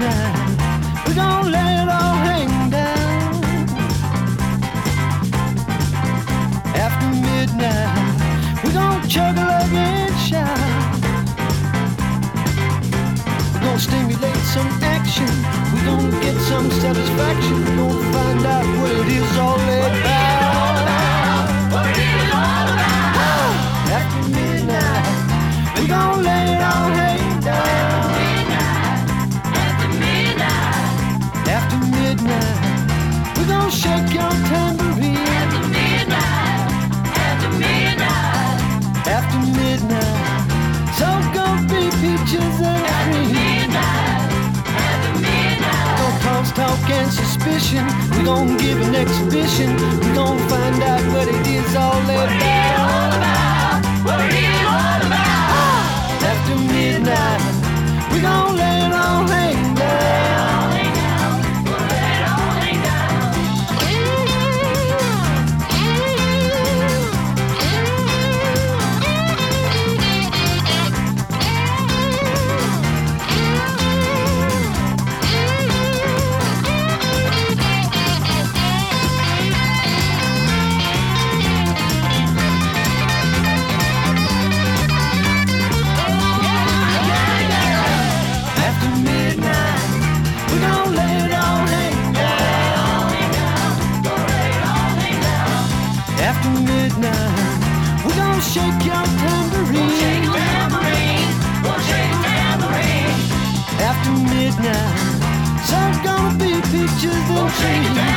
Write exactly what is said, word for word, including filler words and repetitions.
midnight, we're gonna let it all hang down. After midnight, we're gonna chug a lug and shout. We're gonna stimulate some action. We're gonna get some satisfaction. We're gonna find out what it is all about. What it is all about. After midnight, we're gonna let it all hang down. After midnight, After midnight, we're gonna shake your tambourine. after midnight, after midnight, After midnight, so gonna be peaches and cream. midnight, after midnight. Gonna cause talk and suspicion. We're gonna give an exhibition. We're gonna find out what it is all What it is all about. about. What it is all about. After midnight, we're gonna let it all hang down. After midnight, we're gonna let it all hang down. After midnight, we're gonna shake your tambourine. Shake a tambourine, we'll shake a tambourine. After midnight, so gonna be peaches and Shake a cream.